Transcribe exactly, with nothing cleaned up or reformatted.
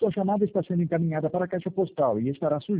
Sua chamada está sendo encaminhada para a caixa postal e estará sujeita